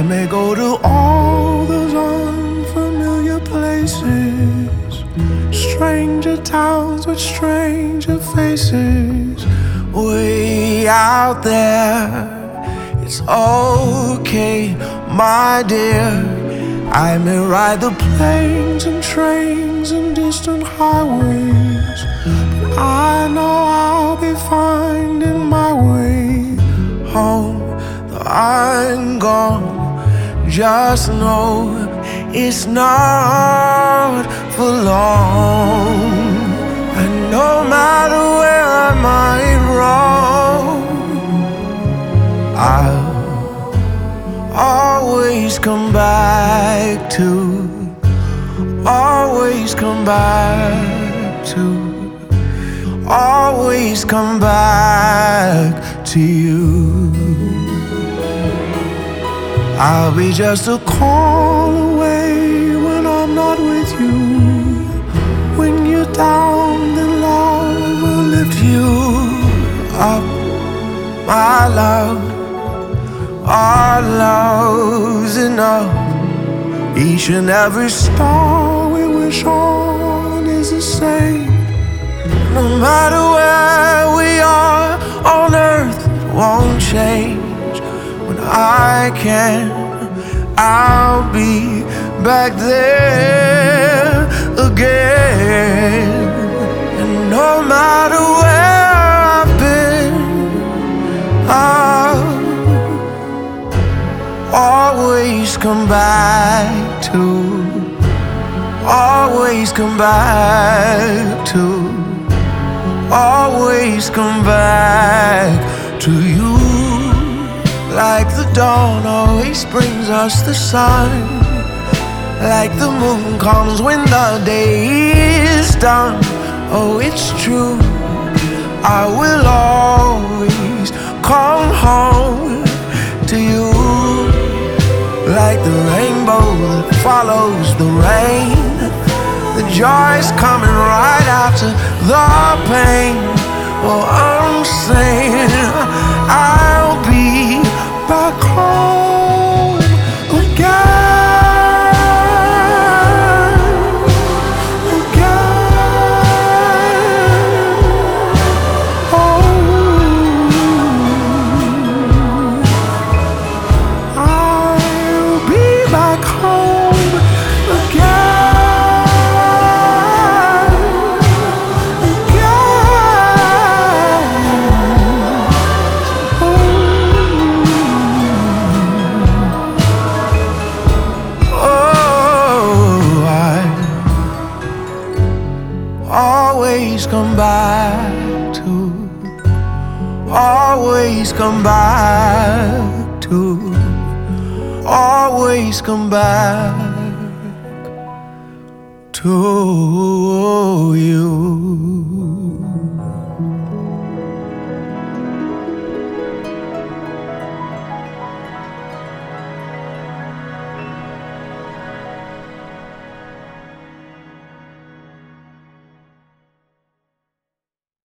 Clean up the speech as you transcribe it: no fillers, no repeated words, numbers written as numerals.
may go to all those unfamiliar places, stranger towns with stranger faces. Way out there, it's okay, my dear. I may ride the planes and trains and distant highways, but I know I'll be finding my way home. Though I'm gone, just know it's not for long. And no matter where I might roam, I'll always come back to, always come back to, always come back to you. I'll be just a call away when I'm not with you. When you're down, then love will lift you up, my love. Our love's enough. Each and every star we wish on is the same. No matter where we are on earth, it won't change. When I can, I'll be back there again. And no matter where I've been, I'll always come back to, always come back to, always come back to you. Like the dawn always brings us the sun, like the moon comes when the day is done. Oh, it's true, I will always come home to you. Like the rainbow that follows the rain, the joy's coming right after the pain. Oh, I'm saying I'll be back home again. Always come back to, always come back to, always come back to you.